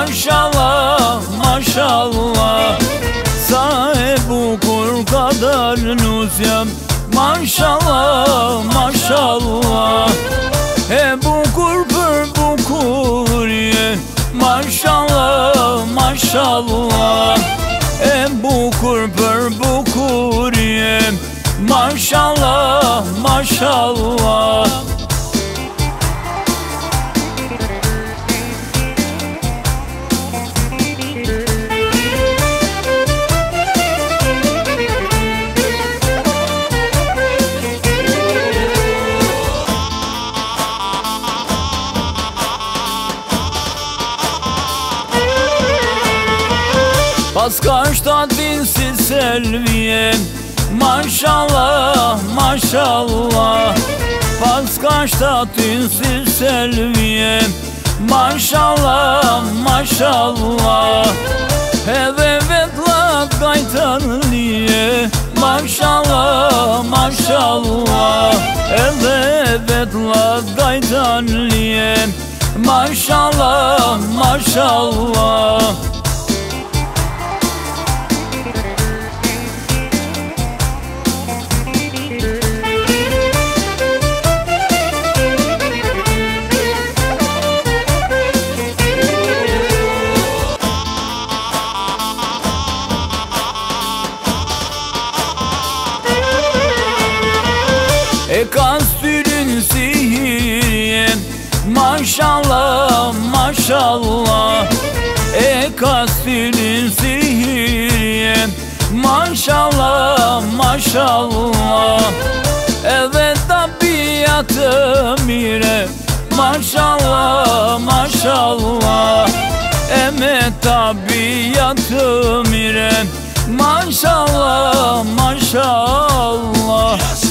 maşallah maşallah. Sahibu kur kadar nüsyem, maşallah maşallah. Bukur pür bukur ye, maşallah maşallah. Bukur pür bukur ye, maşallah maşallah. Paskaşta dinsiz selviyem, maşallah maşallah. Paskaşta dinsiz selviyem, maşallah maşallah. Hevevetla kaytanliye, maşallah maşallah. Hevevetla kaytanliye, maşallah maşallah. Kastülün sihiriyem, maşallah maşallah. Kastülün sihiriyem, maşallah maşallah. Evet tabiatım ire, maşallah maşallah. Evet tabiatım ire, maşallah maşallah.